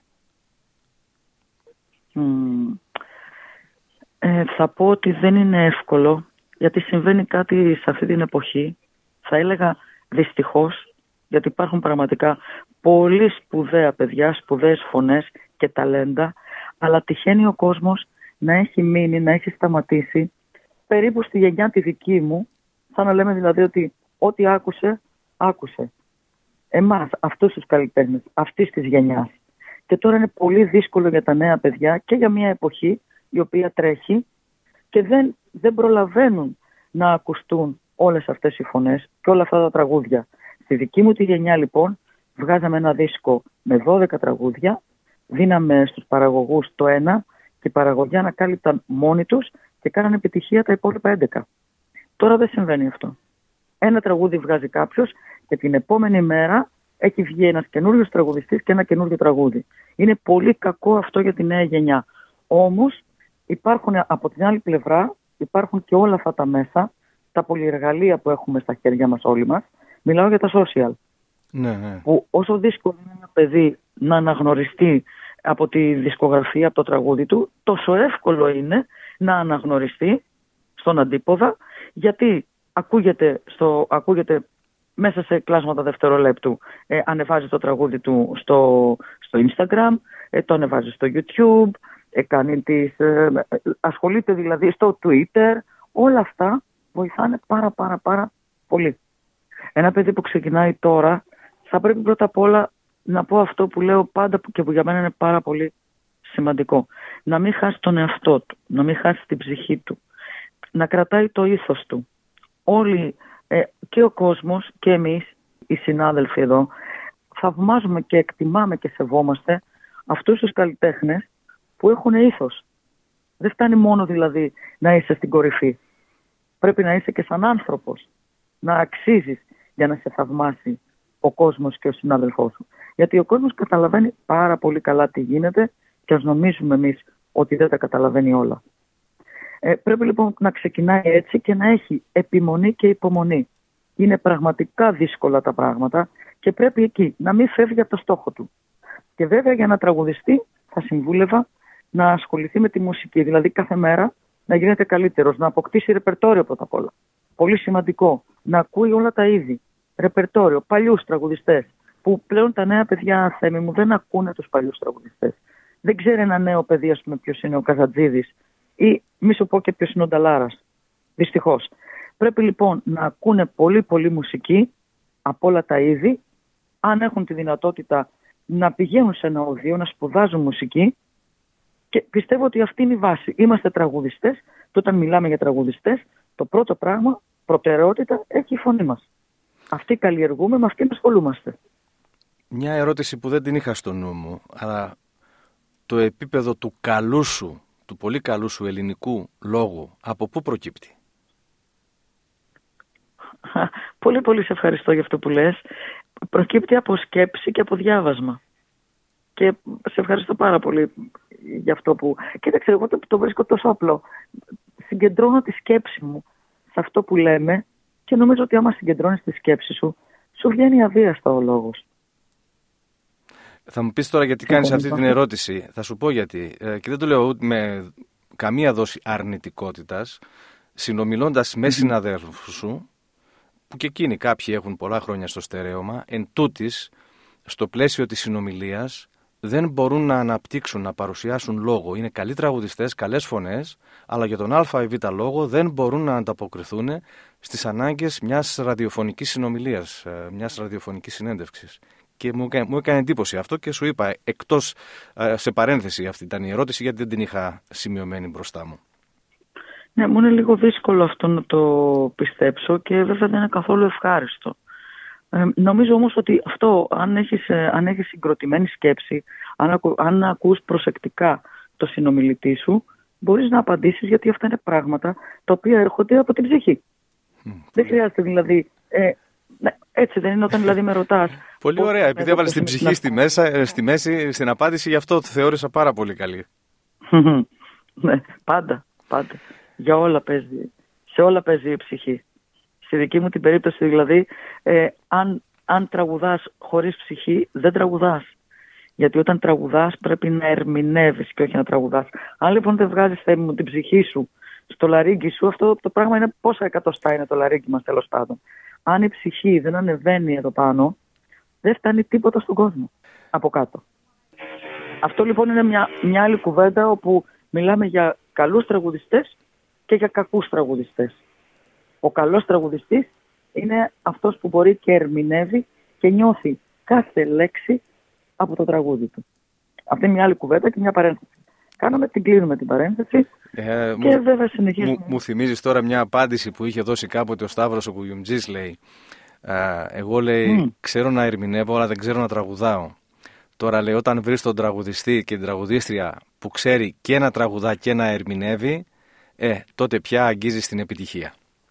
Mm. Ε, θα πω ότι δεν είναι εύκολο, γιατί συμβαίνει κάτι σε αυτή την εποχή. Θα έλεγα δυστυχώς, γιατί υπάρχουν πραγματικά πολύ σπουδαία παιδιά, σπουδαίες φωνές και ταλέντα, αλλά τυχαίνει ο κόσμος να έχει μείνει, να έχει σταματήσει περίπου στη γενιά τη δική μου, σαν να λέμε δηλαδή ότι ό,τι άκουσε, άκουσε. Εμάς, αυτούς τους καλλιτέχνες, αυτής της γενιάς. Και τώρα είναι πολύ δύσκολο για τα νέα παιδιά και για μια εποχή η οποία τρέχει και δεν, δεν προλαβαίνουν να ακουστούν όλες αυτές οι φωνές και όλα αυτά τα τραγούδια. Στη δική μου τη γενιά λοιπόν βγάζαμε ένα δίσκο με δώδεκα τραγούδια, δίναμε στους παραγωγούς το ένα και οι παραγωγοί ανακάλυπταν μόνοι τους και κάνανε επιτυχία τα υπόλοιπα έντεκα. Τώρα δεν συμβαίνει αυτό. Ένα τραγούδι βγάζει κάποιος και την επόμενη μέρα έχει βγει ένας καινούριος τραγουδιστής και ένα καινούριο τραγούδι. Είναι πολύ κακό αυτό για τη νέα γενιά. Όμως υπάρχουν από την άλλη πλευρά, υπάρχουν και όλα αυτά τα μέσα, τα πολυεργαλεία που έχουμε στα χέρια μας όλοι μας. Μιλάω για τα social. Ναι, ναι. Που όσο δύσκολο είναι ένα παιδί να αναγνωριστεί από τη δισκογραφία, από το τραγούδι του, τόσο εύκολο είναι να αναγνωριστεί στον αντίποδα, γιατί ακούγεται, στο, ακούγεται μέσα σε κλάσματα δευτερολέπτου. Ε, ανεβάζει το τραγούδι του στο, στο Instagram, ε, το ανεβάζει στο YouTube, ε, κάνει τις, ε, ασχολείται δηλαδή στο Twitter. Όλα αυτά βοηθάνε πάρα πάρα πάρα πολύ. Ένα παιδί που ξεκινάει τώρα θα πρέπει πρώτα απ' όλα να πω αυτό που λέω πάντα και που για μένα είναι πάρα πολύ σημαντικό. Να μην χάσει τον εαυτό του, να μην χάσει την ψυχή του, να κρατάει το ήθος του. Όλοι ε, και ο κόσμος και εμείς, οι συνάδελφοι εδώ, θαυμάζουμε και εκτιμάμε και σεβόμαστε αυτούς τους καλλιτέχνες που έχουν ήθος. Δεν φτάνει μόνο δηλαδή να είσαι στην κορυφή. Πρέπει να είσαι και σαν άνθρωπος, να αξίζεις για να σε θαυμάσει ο κόσμος και ο συνάδελφός σου. Γιατί ο κόσμος καταλαβαίνει πάρα πολύ καλά τι γίνεται και ας νομίζουμε εμείς ότι δεν τα καταλαβαίνει όλα. Ε, πρέπει λοιπόν να ξεκινάει έτσι και να έχει επιμονή και υπομονή. Είναι πραγματικά δύσκολα τα πράγματα και πρέπει εκεί να μην φεύγει από το στόχο του. Και βέβαια για να τραγουδιστεί θα συμβούλευα να ασχοληθεί με τη μουσική. Δηλαδή κάθε μέρα να γίνεται καλύτερος, να αποκτήσει ρεπερτόριο πρώτα απ' όλα. Πολύ σημαντικό. Να ακούει όλα τα είδη. Ρεπερτόριο, παλιούς τραγουδιστές. Που πλέον τα νέα παιδιά, Θέμη μου, δεν ακούνε τους παλιούς τραγουδιστές. Δεν ξέρει ένα νέο παιδί, ας πούμε, ποιος είναι ο Καζατζίδης ή μη σου πω και ποιος είναι ο Νταλάρας. Δυστυχώς. Πρέπει λοιπόν να ακούνε πολύ πολύ μουσική από όλα τα είδη. Αν έχουν τη δυνατότητα να πηγαίνουν σε ένα οδείο, να σπουδάζουν μουσική. Και πιστεύω ότι αυτή είναι η βάση. Είμαστε τραγουδιστές και όταν μιλάμε για τραγουδιστές, το πρώτο πράγμα, προτεραιότητα, έχει η φωνή μας. Αυτή καλλιεργούμε, με αυτήν ασχολούμαστε. Μια ερώτηση που δεν την είχα στο νου μου, αλλά το επίπεδο του καλού σου, του πολύ καλού σου ελληνικού λόγου, από πού προκύπτει? Πολύ πολύ σε ευχαριστώ για αυτό που λες. Προκύπτει από σκέψη και από διάβασμα. Και σε ευχαριστώ πάρα πολύ για αυτό που... Κοίταξε, εγώ το, το βρίσκω τόσο απλό. Συγκεντρώνω τη σκέψη μου σε αυτό που λέμε και νομίζω ότι άμα συγκεντρώνεις τη σκέψη σου, σου βγαίνει αβίαστα ο λόγος. Θα μου πεις τώρα γιατί κάνεις αυτή την ερώτηση. Θα σου πω γιατί. Ε, και δεν το λέω ούτε με καμία δόση αρνητικότητας. Συνομιλώντας με συναδέλφους σου, που και εκείνοι κάποιοι έχουν πολλά χρόνια στο στερέωμα, εν τούτης, στο πλαίσιο της συνομιλίας, δεν μπορούν να αναπτύξουν, να παρουσιάσουν λόγο. Είναι καλοί τραγουδιστές, καλές φωνές, αλλά για τον α ή β λόγο δεν μπορούν να ανταποκριθούν στις ανάγκες μιας ραδιοφωνικής συνομιλίας, μιας ραδιοφωνικής συνέντευξης. Και μου, μου έκανε εντύπωση αυτό και σου είπα, εκτός, σε παρένθεση αυτή ήταν η ερώτηση, γιατί δεν την είχα σημειωμένη μπροστά μου. Ναι, μου είναι λίγο δύσκολο αυτό να το πιστέψω και βέβαια δεν είναι καθόλου ευχάριστο. Ε, νομίζω όμως ότι αυτό, αν έχεις, αν έχεις συγκροτημένη σκέψη, αν, ακου, αν ακούς προσεκτικά το συνομιλητή σου, μπορείς να απαντήσεις, γιατί αυτά είναι πράγματα τα οποία έρχονται από την ψυχή. Mm, δεν χρειάζεται δηλαδή... Ε, ναι, έτσι δεν είναι όταν δηλαδή με ρωτάς. Πολύ ωραία, επειδή έβαλες την ψυχή στη, μέσα, στη μέση, στην απάντηση, γι' αυτό το θεώρησα πάρα πολύ καλή. Ναι, πάντα, πάντα. Για όλα παίζει, σε όλα παίζει η ψυχή. Στη δική μου την περίπτωση δηλαδή, ε, αν, αν τραγουδάς χωρίς ψυχή, δεν τραγουδάς. Γιατί όταν τραγουδάς πρέπει να ερμηνεύεις και όχι να τραγουδάς. Αν λοιπόν δεν βγάζεις Θεέ την ψυχή σου στο λαρύγγι σου, αυτό το πράγμα είναι πόσα εκατοστά είναι το λαρύγγι μας τέλος πάντων. Αν η ψυχή δεν ανεβαίνει εδώ πάνω, δεν φτάνει τίποτα στον κόσμο από κάτω. Αυτό λοιπόν είναι μια, μια άλλη κουβέντα όπου μιλάμε για καλούς τραγουδιστές και για κακούς τραγουδιστές. Ο καλός τραγουδιστής είναι αυτός που μπορεί και ερμηνεύει και νιώθει κάθε λέξη από το τραγούδι του. Αυτή είναι μια άλλη κουβέντα και μια παρένθεση. Κάναμε, την κλείνουμε την παρένθεση ε, και μου, βέβαια συνεχίζουμε. Μου, μου θυμίζεις τώρα μια απάντηση που είχε δώσει κάποτε ο Σταύρος ο Κουγιουμτζής, λέει. Ε, εγώ λέει mm. ξέρω να ερμηνεύω αλλά δεν ξέρω να τραγουδάω. Τώρα λέει όταν βρεις τον τραγουδιστή και την τραγουδίστρια που ξέρει και να τραγουδά και να ερμηνεύει, ε, τότε πια αγγίζεις την επιτυχία.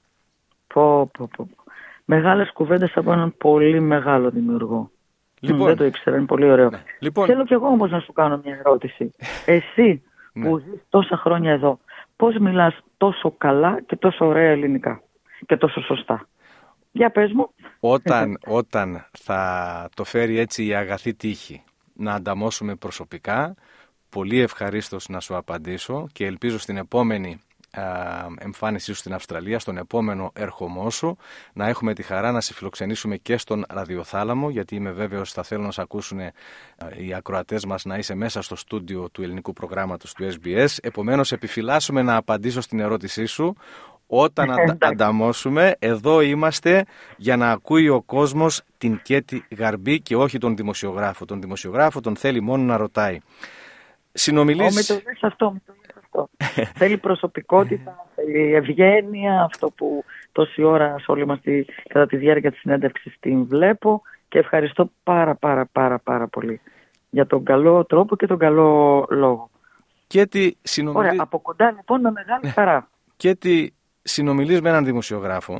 Πω, πω, πω. Μεγάλες κουβέντες από έναν πολύ μεγάλο δημιουργό. Λοιπόν, δεν το ήξερα, είναι πολύ ωραίο. Ναι. Λοιπόν, θέλω κι εγώ όμως να σου κάνω μια ερώτηση. Εσύ που ζεις τόσα χρόνια εδώ, πώς μιλάς τόσο καλά και τόσο ωραία ελληνικά και τόσο σωστά? Για πες μου. Όταν, όταν θα το φέρει έτσι η αγαθή τύχη να ανταμώσουμε προσωπικά, πολύ ευχαρίστως να σου απαντήσω και ελπίζω στην επόμενη εμφάνισή σου στην Αυστραλία, στον επόμενο έρχομό σου, να έχουμε τη χαρά να σε φιλοξενήσουμε και στον ραδιοθάλαμο, γιατί είμαι βέβαιος θα θέλουν να σε ακούσουν οι ακροατές μας να είσαι μέσα στο στούντιο του ελληνικού προγράμματος του ες μπι ες. Επομένως, επιφυλάσσουμε να απαντήσω στην ερώτησή σου. Όταν αντα, ανταμώσουμε, εδώ είμαστε για να ακούει ο κόσμος την Κέτη Γαρμπή και όχι τον δημοσιογράφο. Τον δημοσιογράφο τον θέλει μόνο να ρωτάει. Συνομιλείς... Με το λες αυτό, με το λες αυτό. Θέλει προσωπικότητα, θέλει ευγένεια, αυτό που τόση ώρα σε όλη μας τη, κατά τη διάρκεια της συνέντευξης την βλέπω και ευχαριστώ πάρα πάρα πάρα πάρα πολύ για τον καλό τρόπο και τον καλό λόγο. Και τι συνομιλείς... Ωραία, από κοντά λοιπόν με μεγάλη χαρά. Και τι συνομιλείς με έναν δημοσιογράφο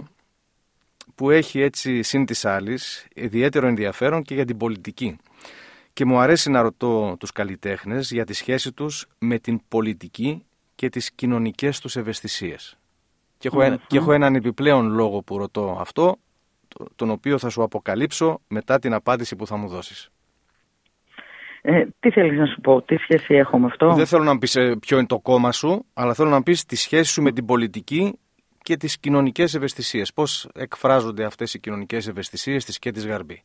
που έχει έτσι συν της άλλης ιδιαίτερο ενδιαφέρον και για την πολιτική. Και μου αρέσει να ρωτώ τους καλλιτέχνες για τη σχέση τους με την πολιτική και τις κοινωνικές τους ευαισθησίες. Και έχω, mm-hmm. ένα, και έχω έναν επιπλέον λόγο που ρωτώ αυτό, τον οποίο θα σου αποκαλύψω μετά την απάντηση που θα μου δώσεις. Ε, τι θέλεις να σου πω, τι σχέση έχω με αυτό? Δεν θέλω να μου πεις ποιο είναι το κόμμα σου, αλλά θέλω να πεις τη σχέση σου με την πολιτική και τις κοινωνικές ευαισθησίες. Πώς εκφράζονται αυτές οι κοινωνικές ευαισθησίες της Κέτης Γαρμπή?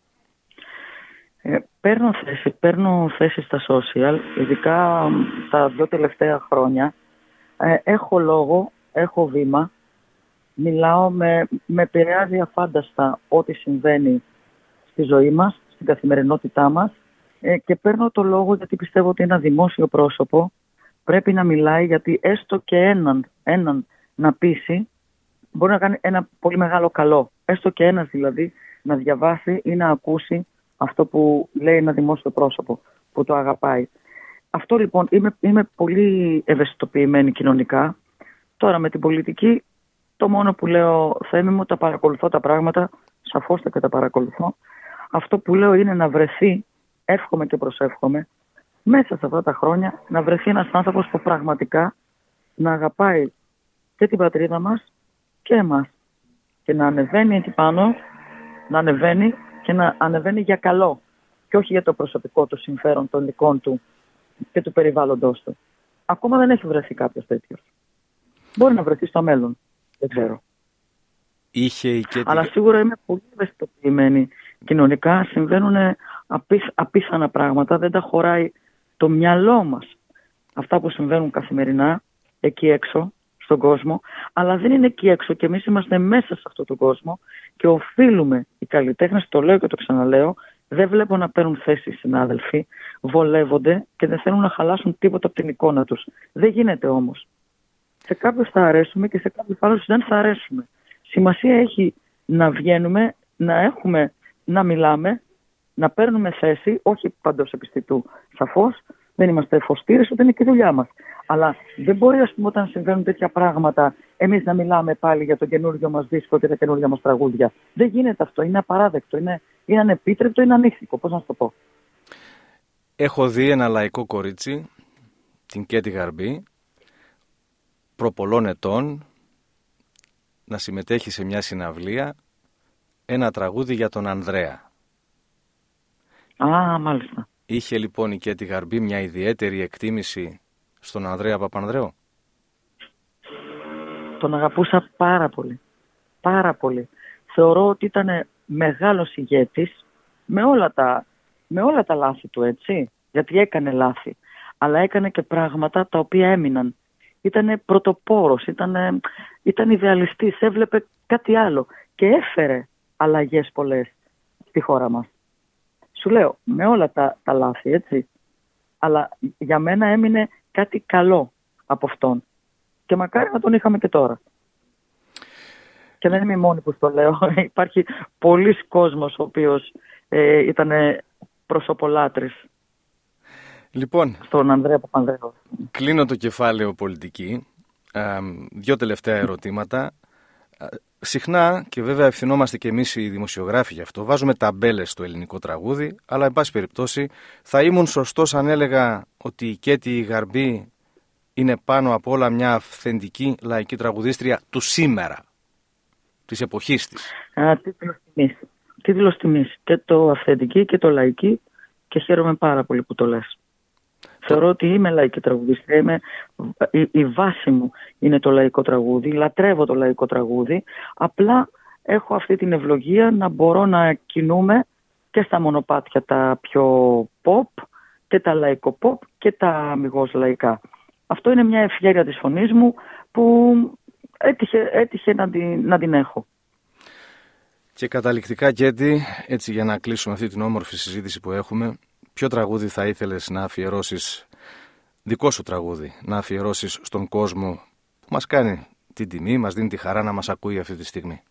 Ε, παίρνω, θέση, παίρνω θέση στα social, ειδικά τα δύο τελευταία χρόνια. Ε, έχω λόγο, έχω βήμα, μιλάω, με, με επηρεάζει αφάνταστα ό,τι συμβαίνει στη ζωή μας, στην καθημερινότητά μας ε, και παίρνω το λόγο γιατί πιστεύω ότι ένα δημόσιο πρόσωπο πρέπει να μιλάει, γιατί έστω και έναν, έναν να πείσει μπορεί να κάνει ένα πολύ μεγάλο καλό. Έστω και ένας δηλαδή να διαβάσει ή να ακούσει αυτό που λέει ένα δημόσιο πρόσωπο που το αγαπάει. Αυτό λοιπόν, είμαι, είμαι πολύ ευαισθητοποιημένη κοινωνικά. Τώρα με την πολιτική, το μόνο που λέω, Θέμη μου, τα παρακολουθώ τα πράγματα, σαφώς και τα παρακολουθώ. Αυτό που λέω είναι να βρεθεί, εύχομαι και προσεύχομαι, μέσα σε αυτά τα χρόνια να βρεθεί ένας άνθρωπος που πραγματικά να αγαπάει και την πατρίδα μας και εμάς. Και να ανεβαίνει εκεί πάνω, να ανεβαίνει και να ανεβαίνει για καλό. και όχι για το προσωπικό του συμφέρον των δικών του και του περιβάλλοντός του. Ακόμα δεν έχει βρεθεί κάποιος τέτοιος. Μπορεί να βρεθεί στο μέλλον. Δεν ξέρω. Είχε η Κέτη... Αλλά σίγουρα είμαι πολύ ευαισθητοποιημένη. Κοινωνικά συμβαίνουν απίθ, απίθανα πράγματα. Δεν τα χωράει το μυαλό μας. Αυτά που συμβαίνουν καθημερινά εκεί έξω στον κόσμο. Αλλά δεν είναι εκεί έξω και εμείς είμαστε μέσα σε αυτόν τον κόσμο και οφείλουμε οι καλλιτέχνες, το λέω και το ξαναλέω, δεν βλέπω να παίρνουν θέση οι συνάδελφοι, βολεύονται και δεν θέλουν να χαλάσουν τίποτα από την εικόνα τους. Δεν γίνεται όμως. Σε κάποιους θα αρέσουμε και σε κάποιους άλλους δεν θα αρέσουμε. Σημασία έχει να βγαίνουμε, να έχουμε, να μιλάμε, να παίρνουμε θέση, όχι παντός επιστητού σαφώς, δεν είμαστε εφοστήρες, ούτε είναι και η δουλειά μας. Αλλά δεν μπορεί, ας πούμε, όταν συμβαίνουν τέτοια πράγματα, εμείς να μιλάμε πάλι για το καινούργιο μας δίσκο και τα καινούργια μας τραγούδια. Δεν γίνεται αυτό, είναι απαράδεκτο, είναι, είναι ανεπίτρεπτο, είναι ανήθικο, πώς να σου το πω. Έχω δει ένα λαϊκό κορίτσι, την Κέτη Γαρμπή, προπολών ετών, να συμμετέχει σε μια συναυλία ένα τραγούδι για τον Ανδρέα. Α, μάλιστα. Είχε λοιπόν η Κέτη Γαρμπή μια ιδιαίτερη εκτίμηση στον Ανδρέα Παπανδρέου? Τον αγαπούσα πάρα πολύ. Πάρα πολύ. Θεωρώ ότι ήταν μεγάλος ηγέτης με όλα τα, με όλα τα λάθη του, έτσι. Γιατί έκανε λάθη. Αλλά έκανε και πράγματα τα οποία έμειναν. Ήτανε πρωτοπόρος, ήτανε, ήταν ιδεαλιστής, έβλεπε κάτι άλλο και έφερε αλλαγές πολλές στη χώρα μας. Σου λέω, με όλα τα, τα λάθη, έτσι. Αλλά για μένα έμεινε κάτι καλό από αυτόν. Και μακάρι να τον είχαμε και τώρα. Και δεν είμαι η μόνη που το λέω. Υπάρχει πολλής κόσμος ο οποίος ε, ήταν προσωπολάτρης. Λοιπόν, στον Ανδρέα Παπανδρέου. Κλείνω το κεφάλαιο πολιτική. Ε, δύο τελευταία ερωτήματα. Ε, συχνά, και βέβαια ευθυνόμαστε και εμείς οι δημοσιογράφοι γι' αυτό, βάζουμε ταμπέλες στο ελληνικό τραγούδι, αλλά εν πάση περιπτώσει θα ήμουν σωστός αν έλεγα ότι η Κέτη Γαρμπή είναι πάνω απ' όλα μια αυθεντική λαϊκή τραγουδίστρια του σήμερα, της εποχής της. Α, τίτλος τιμής. Τίτλος τιμής. Και το αυθεντική και το λαϊκή, και χαίρομαι πάρα πολύ που το λες. Θεωρώ ότι είμαι λαϊκή τραγουδίστρια, είμαι, η, η βάση μου είναι το λαϊκό τραγούδι, λατρεύω το λαϊκό τραγούδι, απλά έχω αυτή την ευλογία να μπορώ να κινούμε και στα μονοπάτια τα πιο pop και τα λαϊκό pop και τα αμιγώς λαϊκά. Αυτό είναι μια ευχέρεια της φωνής μου που έτυχε, έτυχε να, την, να την έχω. Και καταληκτικά, Κέτη, έτσι για να κλείσουμε αυτή την όμορφη συζήτηση που έχουμε, ποιο τραγούδι θα ήθελες να αφιερώσεις, δικό σου τραγούδι, να αφιερώσεις στον κόσμο που μας κάνει την τιμή, μας δίνει τη χαρά να μας ακούει αυτή τη στιγμή?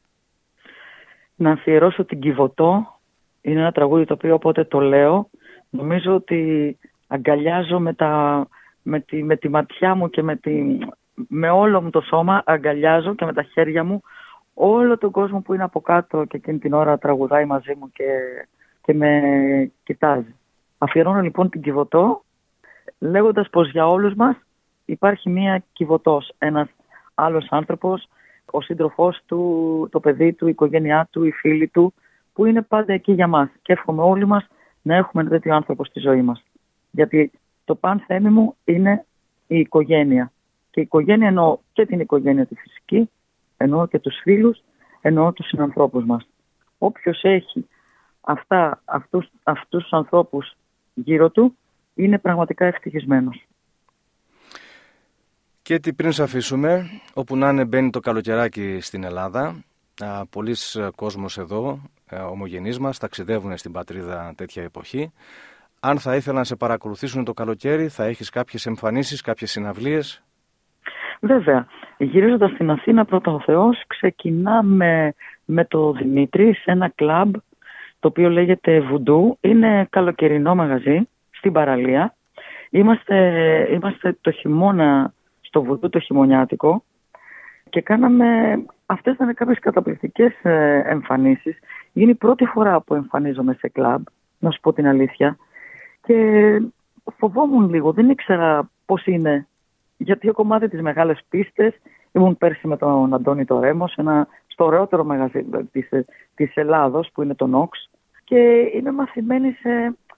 Να αφιερώσω την Κιβωτό. Είναι ένα τραγούδι το οποίο όποτε το λέω, νομίζω ότι αγκαλιάζω με, τα, με, τη, με τη ματιά μου και με, τη, με όλο μου το σώμα, αγκαλιάζω και με τα χέρια μου όλο τον κόσμο που είναι από κάτω και εκείνη την ώρα τραγουδάει μαζί μου και, και με κοιτάζει. Αφιερώνω λοιπόν την Κιβωτό, λέγοντας πως για όλους μας υπάρχει μία Κιβωτός, ένας άλλος άνθρωπος, ο σύντροφός του, το παιδί του, η οικογένειά του, οι φίλοι του, που είναι πάντα εκεί για μας. Και εύχομαι όλοι μας να έχουμε ένα τέτοιο άνθρωπο στη ζωή μας. Γιατί το παν θέμη μου είναι η οικογένεια. Και η οικογένεια εννοώ και την οικογένεια τη φυσική, εννοώ και τους φίλους, εννοώ τους συνανθρώπους μας. Όποιος έχει αυτά, αυτούς, αυτούς τους ανθρώπους γύρω του, είναι πραγματικά ευτυχισμένος. Και τι πριν σε αφήσουμε, όπου να είναι μπαίνει το καλοκαιράκι στην Ελλάδα, πολλοί κόσμος εδώ, ομογενείς μας, ταξιδεύουν στην πατρίδα τέτοια εποχή. Αν θα ήθελαν να σε παρακολουθήσουν το καλοκαίρι, θα έχεις κάποιες εμφανίσεις, κάποιες συναυλίες? Βέβαια. Γυρίζοντας στην Αθήνα, πρώτα ο Θεός, ξεκινάμε με το Δημήτρη σε ένα κλαμπ το οποίο λέγεται Βουντού. Είναι καλοκαιρινό μαγαζί στην παραλία. Είμαστε, είμαστε το χειμώνα στο Βουντού, το χειμωνιάτικο, και κάναμε, αυτές ήταν κάποιες καταπληκτικές εμφανίσεις. Είναι η πρώτη φορά που εμφανίζομαι σε κλαμπ, να σου πω την αλήθεια, και φοβόμουν λίγο, δεν ήξερα πώς είναι, γιατί ο κομμάτι της μεγάλες πίστες, ήμουν πέρσι με τον Αντώνη το Ρέμο, ένα, στο ωραιότερο μαγαζί της, της Ελλάδος που είναι το Νόξ, και είμαι μαθημένη σε,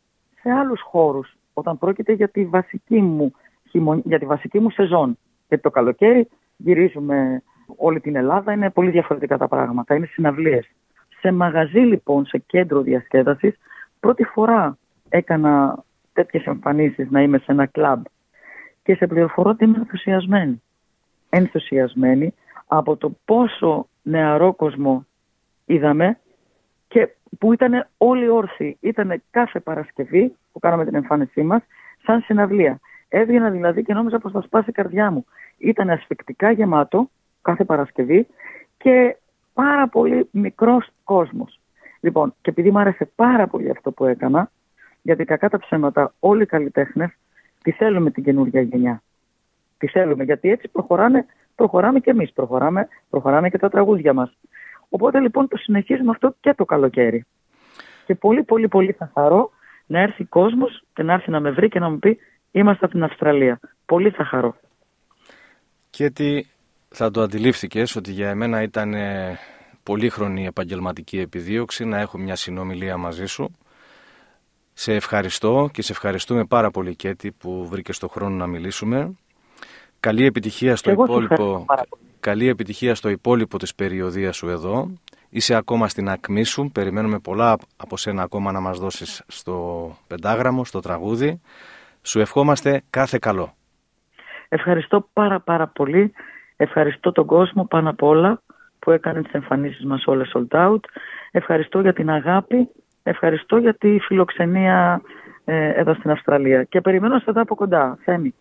σε άλλους χώρους, όταν πρόκειται για τη βασική μου, για τη βασική μου σεζόν. Γιατί το καλοκαίρι γυρίζουμε όλη την Ελλάδα, είναι πολύ διαφορετικά τα πράγματα, είναι συναυλίες. Σε μαγαζί λοιπόν, σε κέντρο διασκέδασης, πρώτη φορά έκανα τέτοιες εμφανίσεις, να είμαι σε ένα κλαμπ, και σε πληροφορώ ότι είμαι ενθουσιασμένη. Ενθουσιασμένη από το πόσο νεαρό κόσμο είδαμε και που ήταν όλοι όρθιοι. Ήταν κάθε Παρασκευή που κάναμε την εμφάνισή μας σαν συναυλία. Έβγαινα δηλαδή και νόμιζα πως θα σπάσει η καρδιά μου. Ήταν ασφυκτικά γεμάτο κάθε Παρασκευή και πάρα πολύ μικρός κόσμος. Λοιπόν, και επειδή μου άρεσε πάρα πολύ αυτό που έκανα, γιατί κακά τα ψέματα όλοι οι καλλιτέχνες τη θέλουμε την καινούργια γενιά. Τη θέλουμε, γιατί έτσι προχωράμε, προχωράμε και εμείς, προχωράμε, προχωράμε και τα τραγούδια μας. Οπότε λοιπόν το συνεχίζουμε αυτό και το καλοκαίρι. Και πολύ πολύ πολύ θα χαρώ να έρθει κόσμος και να έρθει να με βρει και να μου πει είμαστε από την Αυστραλία. Πολύ θα χαρώ. Και τι θα το αντιλήφθηκες ότι για εμένα ήταν πολύχρονη επαγγελματική επιδίωξη να έχω μια συνομιλία μαζί σου. Σε ευχαριστώ και σε ευχαριστούμε πάρα πολύ, Κέτη, που βρήκες το χρόνο να μιλήσουμε. Καλή επιτυχία στο, υπόλοιπο, καλή επιτυχία στο υπόλοιπο της περιοδίας σου εδώ. Είσαι ακόμα στην ακμή σου. Περιμένουμε πολλά από σένα ακόμα να μας δώσεις στο πεντάγραμμο, στο τραγούδι. Σου ευχόμαστε κάθε καλό. Ευχαριστώ πάρα πάρα πολύ. Ευχαριστώ τον κόσμο πάνω απ' όλα που έκανε τις εμφανίσεις μας όλες sold out. Ευχαριστώ για την αγάπη. Ευχαριστώ για τη φιλοξενία ε, εδώ στην Αυστραλία. Και περιμένω σε εδώ από κοντά. Θέμη.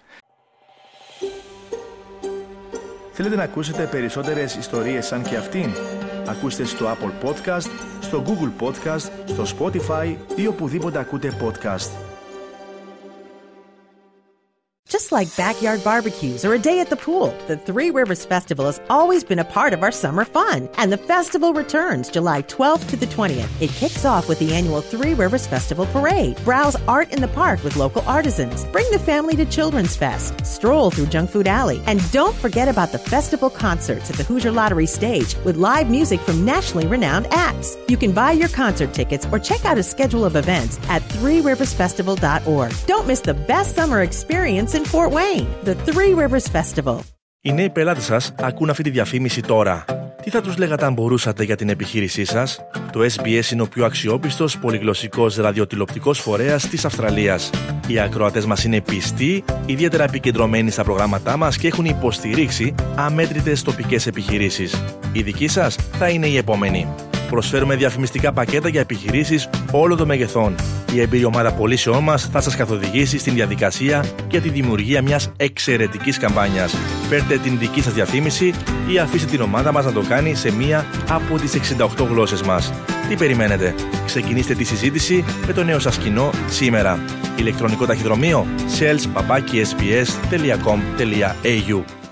Θέλετε να ακούσετε περισσότερες ιστορίες σαν και αυτήν? Ακούστε στο Apple Podcast, στο Google Podcast, στο Spotify ή οπουδήποτε ακούτε podcast. Just like backyard barbecues or a day at the pool, the Three Rivers Festival has always been a part of our summer fun. And the festival returns July twelfth to the twentieth. It kicks off with the annual Three Rivers Festival Parade. Browse art in the park with local artisans. Bring the family to Children's Fest. Stroll through Junk Food Alley. And don't forget about the festival concerts at the Hoosier Lottery stage with live music from nationally renowned acts. You can buy your concert tickets or check out a schedule of events at three rivers festival dot org. Don't miss the best summer experience in Fort Wayne, the Three Rivers Festival. Οι νέοι πελάτες σας ακούν αυτή τη διαφήμιση τώρα. Τι θα τους λέγατε αν μπορούσατε για την επιχείρησή σας? Το ες μπι ες είναι ο πιο αξιόπιστος πολυγλωσσικός ραδιοτηλεοπτικός φορέας της Αυστραλίας. Οι ακροατές μας είναι πιστοί, ιδιαίτερα επικεντρωμένοι στα προγράμματά μας και έχουν υποστηρίξει αμέτρητες τοπικές επιχειρήσεις. Η δική σας θα είναι η επόμενη. Προσφέρουμε διαφημιστικά πακέτα για επιχειρήσεις όλων των μεγεθών. Η εμπειρή ομάδα πωλήσεών μας θα σας καθοδηγήσει στην διαδικασία για τη δημιουργία μιας εξαιρετικής καμπάνιας. Φέρτε την δική σας διαφήμιση ή αφήστε την ομάδα μας να το κάνει σε μία από τις εξήντα οκτώ γλώσσες μας. Τι περιμένετε? Ξεκινήστε τη συζήτηση με το νέο σας κοινό σήμερα. Ηλεκτρονικό ταχυδρομείο sales παπάκι ες μπι ες τελεία κομ τελεία έι γιου.